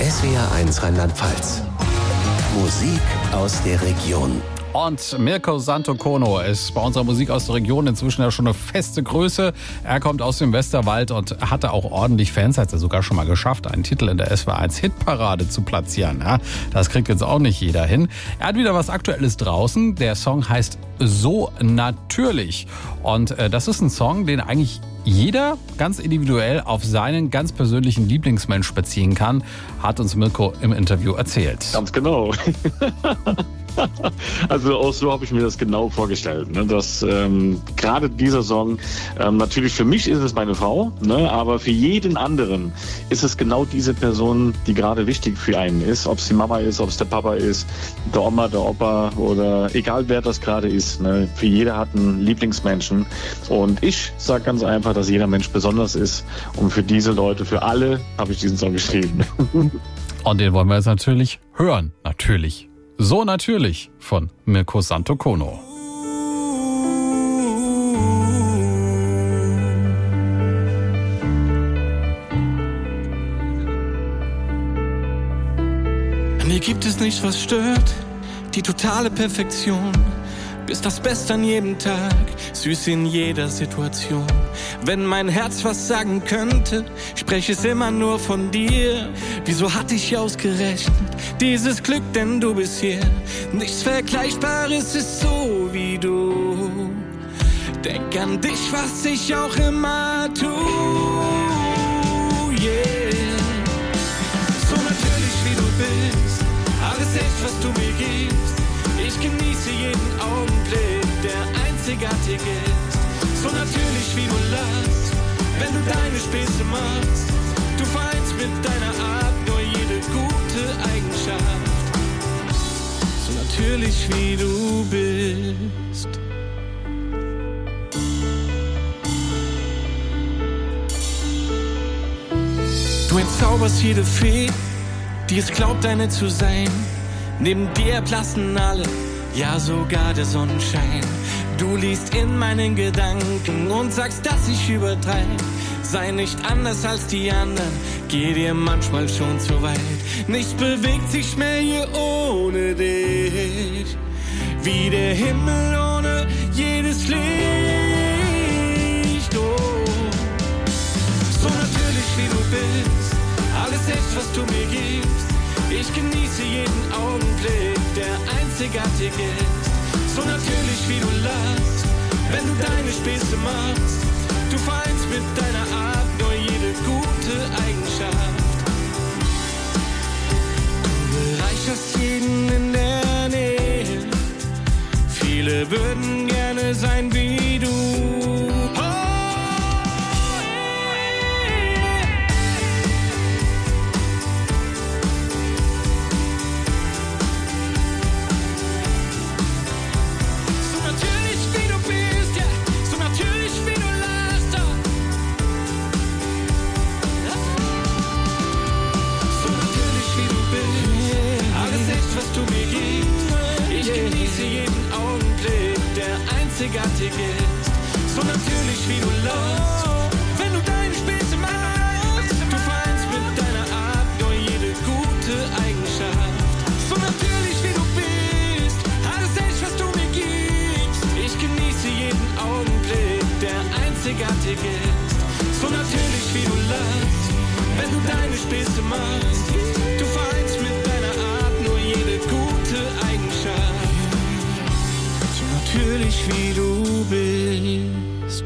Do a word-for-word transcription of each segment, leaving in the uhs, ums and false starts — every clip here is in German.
S W R eins Rheinland-Pfalz. Musik aus der Region. Und Mirko Santocono ist bei unserer Musik aus der Region inzwischen ja schon eine feste Größe. Er kommt aus dem Westerwald und hatte auch ordentlich Fans. Hat er sogar schon mal geschafft, einen Titel in der S W R eins Hitparade zu platzieren. Ja, das kriegt jetzt auch nicht jeder hin. Er hat wieder was Aktuelles draußen. Der Song heißt So Natürlich. Und äh, das ist ein Song, den eigentlich jeder ganz individuell auf seinen ganz persönlichen Lieblingsmensch beziehen kann, hat uns Mirko im Interview erzählt. Ganz genau. Also auch so habe ich mir das genau vorgestellt, ne? Dass ähm, gerade dieser Song, ähm, natürlich für mich ist es meine Frau, ne? Aber für jeden anderen ist es genau diese Person, die gerade wichtig für einen ist. Ob es die Mama ist, ob es der Papa ist, der Oma, der Opa oder egal wer das gerade ist. Ne? Für jeder hat einen Lieblingsmenschen. Und ich sage ganz einfach, dass jeder Mensch besonders ist. Und für diese Leute, für alle habe ich diesen Song geschrieben. Und den wollen wir jetzt natürlich hören. Natürlich. So natürlich von Mirko Santocono. Mir gibt es nichts, was stört, die totale Perfektion. Bist das Beste an jedem Tag, süß in jeder Situation. Wenn mein Herz was sagen könnte, spreche es immer nur von dir. Wieso hatte ich ausgerechnet dieses Glück, denn du bist hier. Nichts Vergleichbares ist so wie du. Denk an dich, was ich auch immer tu. Yeah. So natürlich wie du bist, alles echt, was du mir gibst. Ich genieße jeden Augenblick, der einzigartig ist. So natürlich wie du lachst, wenn du deine Späße machst. Du vereinst mit deiner Art nur jede gute Eigenschaft. So natürlich wie du bist. Du entzauberst jede Fee, die es glaubt, deine zu sein. Neben dir erblassen alle, ja sogar der Sonnenschein. Du liest in meinen Gedanken und sagst, dass ich übertreibe. Sei nicht anders als die anderen, geh dir manchmal schon zu weit. Nichts bewegt sich mehr hier ohne dich, wie der Himmel ohne jedes Licht. Oh. So natürlich wie du bist, alles echt, was du mir gibst. Ich genieße jeden Augenblick, der einzigartig ist. So natürlich wie du lachst, wenn du deine Späße machst. Du vereinst mit deiner Art nur jede gute Eigenschaft. Du bereicherst jeden in der Nähe. Viele würden gerne sein wie du. Einzigartig ist, so natürlich wie du lachst, wenn du deine Späße machst. Du vereinst mit deiner Art nur jede gute Eigenschaft. So natürlich wie du bist, alles echt, was du mir gibst. Ich genieße jeden Augenblick, der einzigartig ist. So natürlich wie du lachst, wenn du deine Späße machst. Du vereinst mit deiner Art nur jede gute Eigenschaft. Natürlich wie du bist.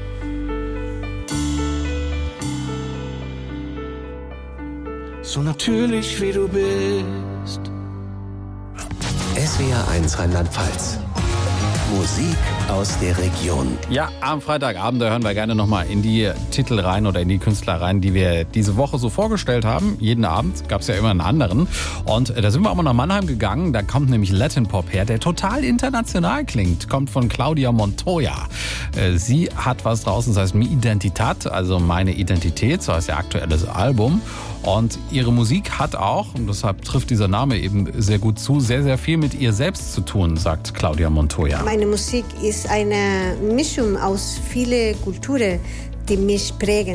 So natürlich wie du bist. S W R eins Rheinland-Pfalz. Musik aus der Region. Ja, am Freitagabend, da hören wir gerne nochmal in die Titel rein oder in die Künstler rein, die wir diese Woche so vorgestellt haben. Jeden Abend gab es ja immer einen anderen. Und da sind wir auch mal nach Mannheim gegangen. Da kommt nämlich Latin Pop her, der total international klingt. Kommt von Claudia Montoya. Sie hat was draußen, das heißt Mi Identitat, also meine Identität, so heißt ihr aktuelles Album. Und ihre Musik hat auch, und deshalb trifft dieser Name eben sehr gut zu, sehr, sehr viel mit ihr selbst zu tun, sagt Claudia Montoya. Meine Musik ist eine Mischung aus vielen Kulturen, die mich prägen.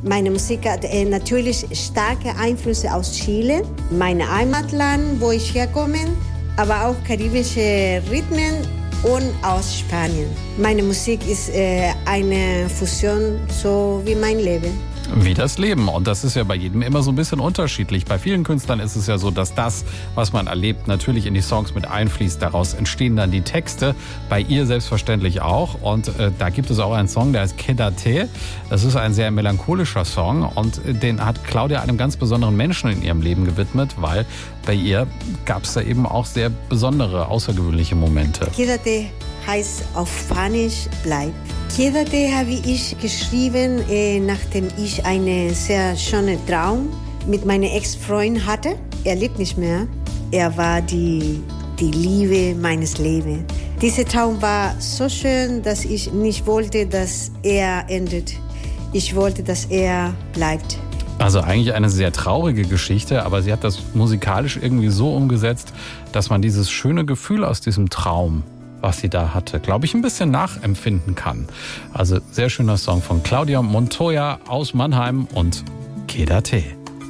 Meine Musik hat äh, natürlich starke Einflüsse aus Chile, mein Heimatland, wo ich herkomme, aber auch karibische Rhythmen und aus Spanien. Meine Musik ist äh, eine Fusion, so wie mein Leben. Wie das Leben. Und das ist ja bei jedem immer so ein bisschen unterschiedlich. Bei vielen Künstlern ist es ja so, dass das, was man erlebt, natürlich in die Songs mit einfließt. Daraus entstehen dann die Texte. Bei ihr selbstverständlich auch. Und äh, da gibt es auch einen Song, der heißt Quédate. Das ist ein sehr melancholischer Song. Und den hat Claudia einem ganz besonderen Menschen in ihrem Leben gewidmet, weil bei ihr gab es da eben auch sehr besondere, außergewöhnliche Momente. Quédate heißt auf Spanisch bleib. Quédate habe ich geschrieben, äh, nachdem ich einen sehr schönen Traum mit meinem Ex-Freund hatte. Er lebt nicht mehr. Er war die, die Liebe meines Lebens. Dieser Traum war so schön, dass ich nicht wollte, dass er endet. Ich wollte, dass er bleibt. Also eigentlich eine sehr traurige Geschichte, aber sie hat das musikalisch irgendwie so umgesetzt, dass man dieses schöne Gefühl aus diesem Traum, was sie da hatte, glaube ich, ein bisschen nachempfinden kann. Also sehr schöner Song von Claudia Montoya aus Mannheim und Quédate.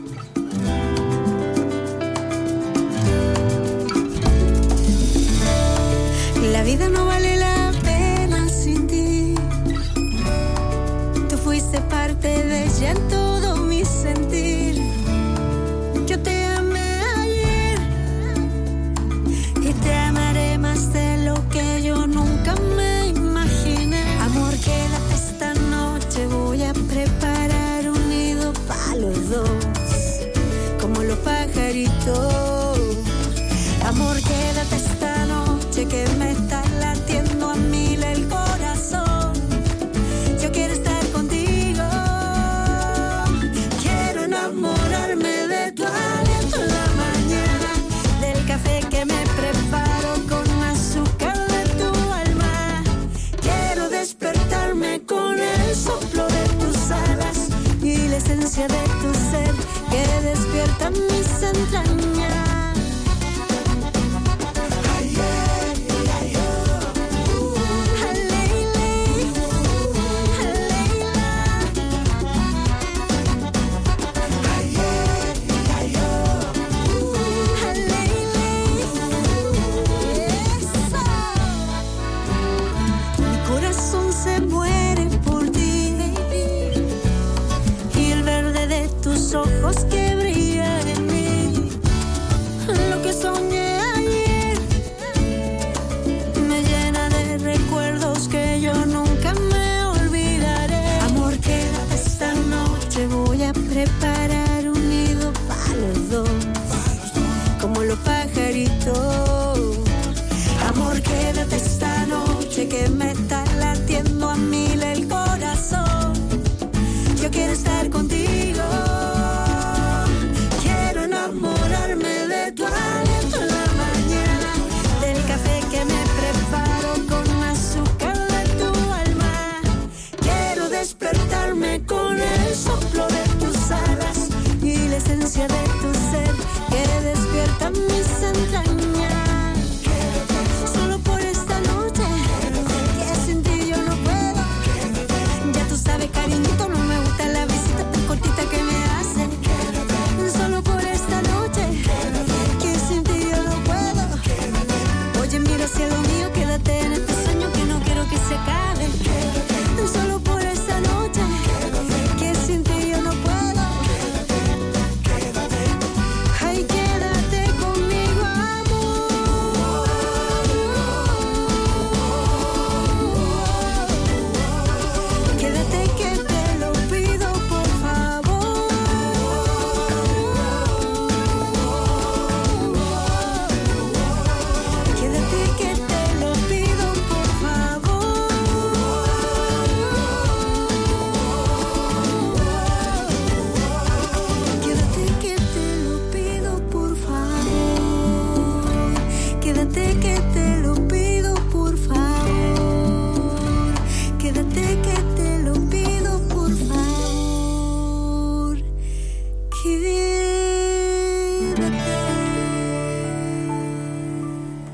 La vida no vale la pena sin ti. Tú fuiste parte de ella en todo mi sentir. Yo te amé ayer y te amaré más de lo que yo nunca me imaginé. Amor, quédate esta noche, voy a preparar un nido para los dos, como los pajaritos. Amor, quédate esta noche que me está latiendo a mil el corazón. Yo quiero estar contigo, quiero enamorarme de tu aliento en la mañana, del café que me preparo con azúcar de tu alma. Quiero despertarme con el soplo de tus alas y la esencia de tu ser que despierta mis entrañas. Ojos que brillan en mí, lo que soñé ayer me llena de recuerdos que yo nunca me olvidaré. Amor, quédate esta noche, voy a preparar un nido para los dos, como los pajaritos. Amor, quédate esta noche que me está latiendo a mil el corazón. Yo quiero estar contigo. Con el soplo de tus alas y la esencia de tu ser que despierta mis entrañas. Solo por esta noche, que sin ti yo no puedo. Ya tú sabes, cariñito, no me gusta la visita tan cortita que me hacen. Solo por esta noche, que sin ti yo no puedo. Oye, mira cielo mío, quédate en este sueño que no quiero que se acabe. Solo por esta noche, que sin ti yo no puedo.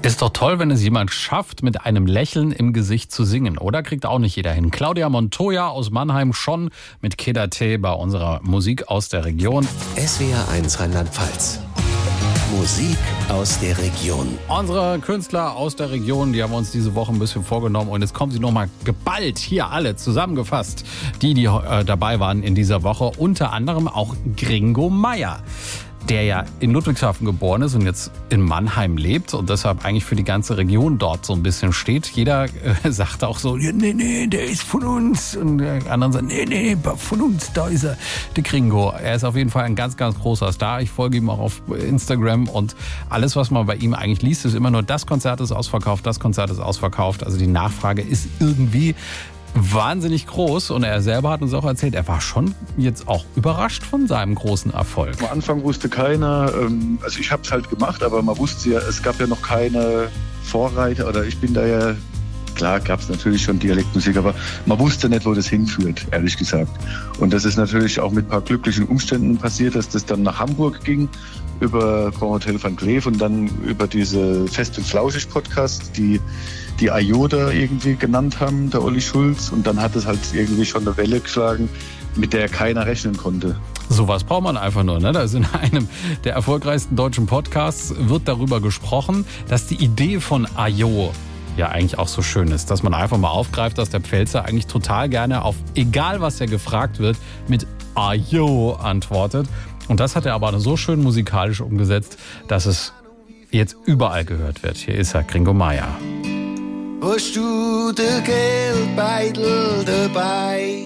Ist doch toll, wenn es jemand schafft, mit einem Lächeln im Gesicht zu singen, oder? Kriegt auch nicht jeder hin. Claudia Montoya aus Mannheim schon mit Kedate bei unserer Musik aus der Region. S W R eins Rheinland-Pfalz. Musik aus der Region. Unsere Künstler aus der Region, die haben uns diese Woche ein bisschen vorgenommen und jetzt kommen sie nochmal geballt hier alle zusammengefasst. Die, die äh, dabei waren in dieser Woche, unter anderem auch Gringo Meier, der ja in Ludwigshafen geboren ist und jetzt in Mannheim lebt und deshalb eigentlich für die ganze Region dort so ein bisschen steht. Jeder äh, sagt auch so, nee, nee, der ist von uns. Und die anderen sagen, nee, nee, von uns, da ist er, der Gringo. Er ist auf jeden Fall ein ganz, ganz großer Star. Ich folge ihm auch auf Instagram und alles, was man bei ihm eigentlich liest, ist immer nur, das Konzert ist ausverkauft, das Konzert ist ausverkauft. Also die Nachfrage ist irgendwie wahnsinnig groß und er selber hat uns auch erzählt, er war schon jetzt auch überrascht von seinem großen Erfolg. Am Anfang wusste keiner, ähm, also ich habe es halt gemacht, aber man wusste ja, es gab ja noch keine Vorreiter oder ich bin da ja, klar gab es natürlich schon Dialektmusik, aber man wusste nicht, wo das hinführt, ehrlich gesagt. Und das ist natürlich auch mit ein paar glücklichen Umständen passiert, dass das dann nach Hamburg ging, über Grand Hotel Van Cleef und dann über diese Fest und Flauschig Podcast, die die Ioda irgendwie genannt haben, der Olli Schulz. Und dann hat es halt irgendwie schon eine Welle geschlagen, mit der keiner rechnen konnte. Sowas braucht man einfach nur, ne? Da ist in einem der erfolgreichsten deutschen Podcasts wird darüber gesprochen, dass die Idee von Ajo ja eigentlich auch so schön ist, dass man einfach mal aufgreift, dass der Pfälzer eigentlich total gerne auf egal was er gefragt wird, mit Ajo antwortet. Und das hat er aber so schön musikalisch umgesetzt, dass es jetzt überall gehört wird. Hier ist er, Gringo Meier. Hast du den Geldbeutel dabei?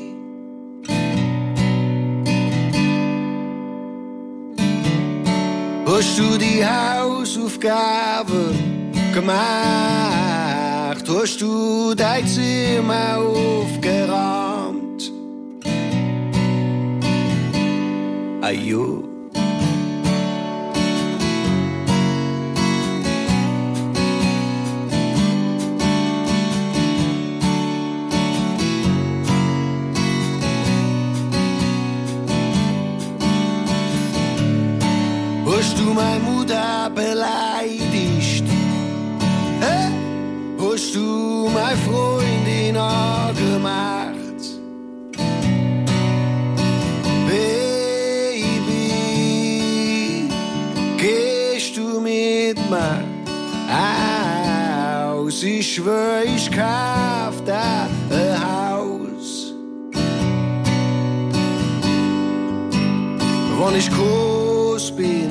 Hast du die Hausaufgabe gemacht? Hast du dein Zimmer aufgeräumt? Ajo. Hast du meine Mutter beleidigt? Hä? Hast du meine Freundin angemacht? Baby, gehst du mit mir aus? Ich schwör, ich kauf da ein Haus. Wann ich groß bin,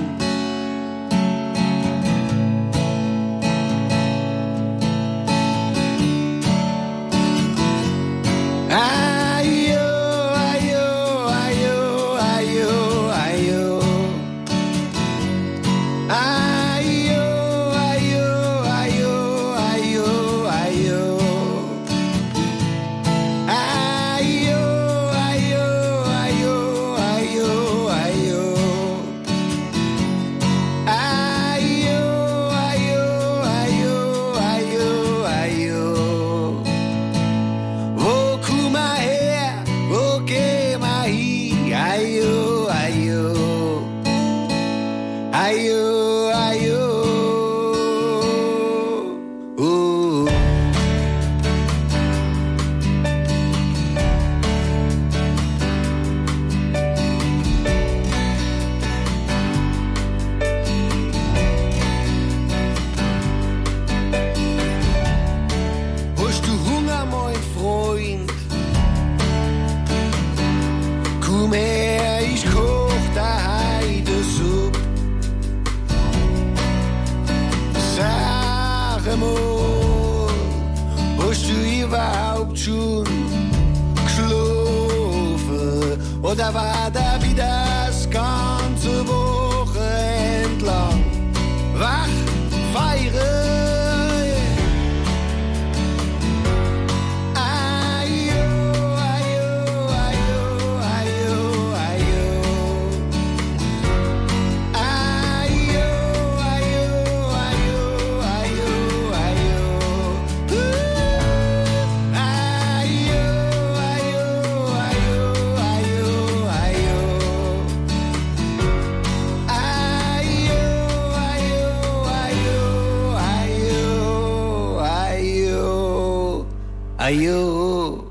oder war da wie das ganze Woche entlang? Wach, feiere. Ayo, Ayo.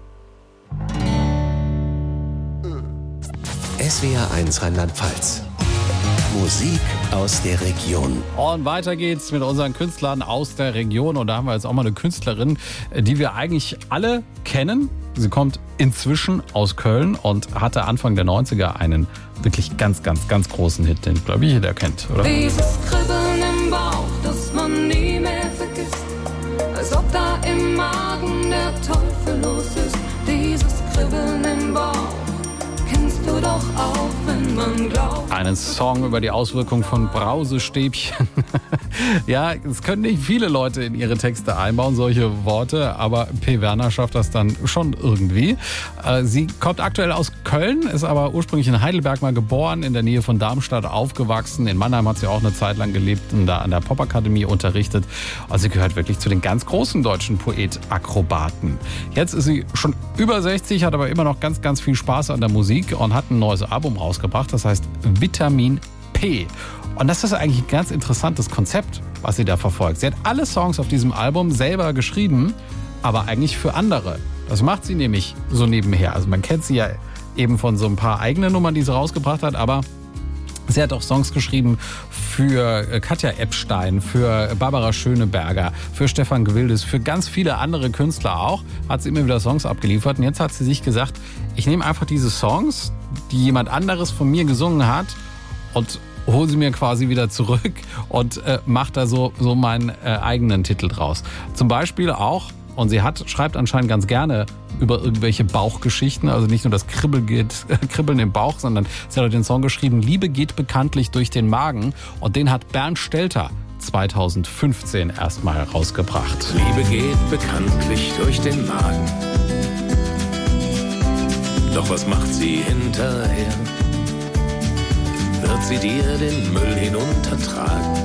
S W R eins Rheinland-Pfalz. Musik aus der Region. Und weiter geht's mit unseren Künstlern aus der Region. Und da haben wir jetzt auch mal eine Künstlerin, die wir eigentlich alle kennen. Sie kommt inzwischen aus Köln und hatte Anfang der neunziger einen wirklich ganz, ganz, ganz großen Hit, den, glaube ich, jeder kennt, oder? Dieses Kribbeln im Bauch, das man nie mehr vergisst. Als ob da im Magen der Teufel los ist. Dieses Kribbeln im Bauch kennst du doch auch, wenn man glaubt. Einen Song über die Auswirkung von Brausestäbchen. Ja, es können nicht viele Leute in ihre Texte einbauen, solche Worte, aber P. Werner schafft das dann schon irgendwie. Sie kommt aktuell aus Köln, ist aber ursprünglich in Heidelberg mal geboren, in der Nähe von Darmstadt aufgewachsen. In Mannheim hat sie auch eine Zeit lang gelebt und da an der Popakademie unterrichtet. Und sie gehört wirklich zu den ganz großen deutschen Poet-Akrobaten. Jetzt ist sie schon über sechzig, hat aber immer noch ganz, ganz viel Spaß an der Musik und hat ein neues Album rausgebracht, das heißt Vitamin P. Und das ist eigentlich ein ganz interessantes Konzept, was sie da verfolgt. Sie hat alle Songs auf diesem Album selber geschrieben, aber eigentlich für andere. Das macht sie nämlich so nebenher. Also man kennt sie ja eben von so ein paar eigenen Nummern, die sie rausgebracht hat, aber sie hat auch Songs geschrieben für Katja Epstein, für Barbara Schöneberger, für Stefan Gwildes, für ganz viele andere Künstler auch. Hat sie immer wieder Songs abgeliefert. Und jetzt hat sie sich gesagt, ich nehme einfach diese Songs, die jemand anderes von mir gesungen hat und hole sie mir quasi wieder zurück und äh, mache da so, so meinen äh, eigenen Titel draus. Zum Beispiel auch, und sie hat, schreibt anscheinend ganz gerne über irgendwelche Bauchgeschichten, also nicht nur das Kribbel geht, äh, Kribbeln im Bauch, sondern sie hat den Song geschrieben, Liebe geht bekanntlich durch den Magen, und den hat Bernd Stelter zweitausendfünfzehn erstmal rausgebracht. Liebe geht bekanntlich durch den Magen, doch was macht sie hinterher? Wird sie dir den Müll hinuntertragen?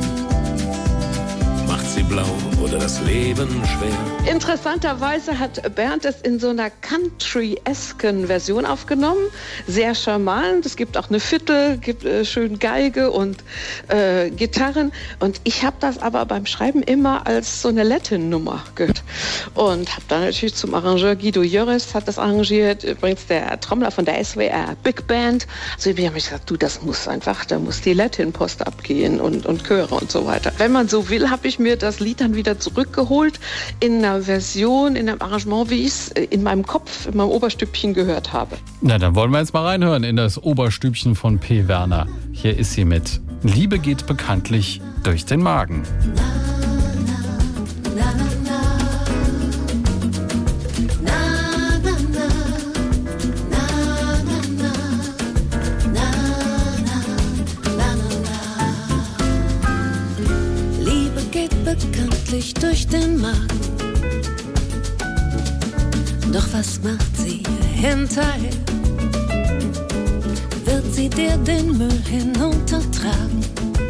Macht sie blau oder das Leben schwer? Interessanterweise hat Bernd es in so einer country-esken Version aufgenommen. Sehr charmant. Es gibt auch eine Viertel, gibt äh, schön Geige und äh, Gitarren. Und ich habe das aber beim Schreiben immer als so eine Latin-Nummer gehört. Und habe dann natürlich zum Arrangeur Guido Jöres hat das arrangiert. Übrigens der Trommler von der S W R Big Band. Also ich habe mir gesagt, du, das muss einfach, da muss die Latin-Post abgehen und, und Chöre und so weiter. Wenn man so will, habe ich mir das Lied dann wieder zurückgeholt in einer Version, in einem Arrangement, wie ich es in meinem Kopf, in meinem Oberstübchen gehört habe. Na, dann wollen wir jetzt mal reinhören in das Oberstübchen von P. Werner. Hier ist sie mit Liebe geht bekanntlich durch den Magen. Bekanntlich durch den Magen. Doch was macht sie hinterher? Wird sie dir den Müll hinuntertragen?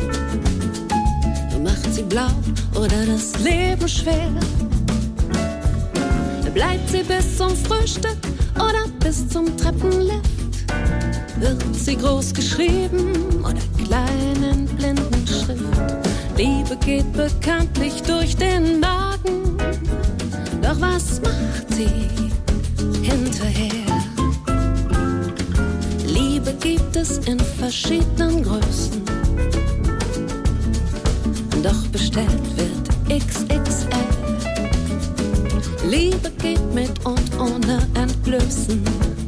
Macht sie blau oder das Leben schwer? Bleibt sie bis zum Frühstück oder bis zum Treppenlift? Wird sie groß geschrieben oder klein in Blindenschrift? Liebe geht bekanntlich durch den Magen, doch was macht sie hinterher? Liebe gibt es in verschiedenen Größen, doch bestellt wird X X L. Liebe geht mit und ohne Entblößen,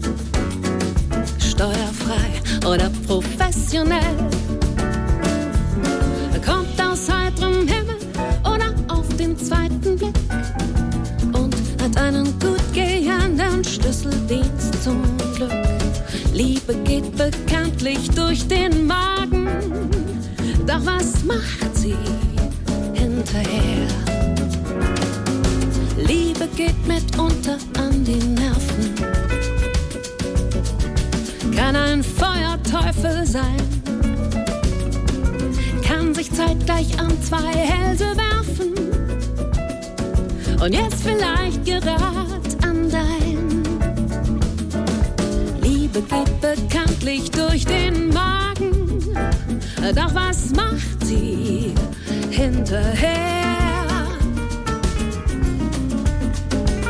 steuerfrei oder professionell. Kommt aus heiterem Himmel oder auf den zweiten Blick und hat einen gut gehenden Schlüsseldienst zum Glück. Liebe geht bekanntlich durch den Magen, doch was macht sie hinterher? Liebe geht mitunter an die Nerven, kann ein Feuerteufel sein, kann sich zeitgleich an zwei Hälse werfen und jetzt vielleicht gerad an dein. Liebe geht bekanntlich durch den Magen, doch was macht sie hinterher?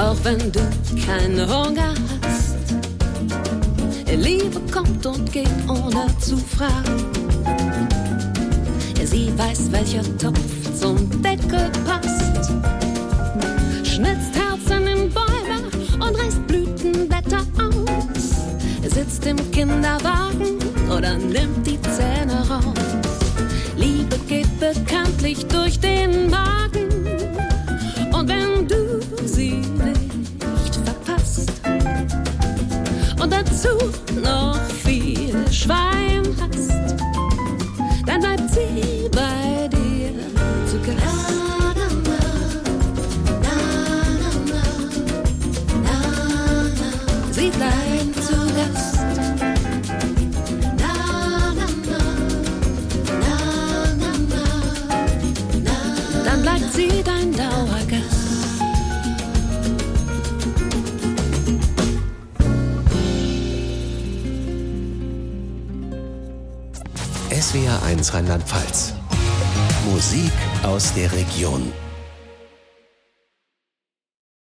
auch wenn du keinen Hunger hast. Liebe kommt und geht, ohne zu fragen. Sie weiß, welcher Topf zum Deckel passt. Schnitzt Herzen in Bäume und reißt Blütenblätter aus. Sitzt im Kinderwagen oder nimmt die Zähne raus. Liebe geht bekanntlich durch den Magen. Und wenn du sie nicht verpasst und dazu noch viel Schwein hast, dann bleibt sie bei dir zu Gast. Sie bleibt zu Gast. Dann bleibt sie dein Dauergast. S W R eins Rheinland-Pfalz. Musik aus der Region.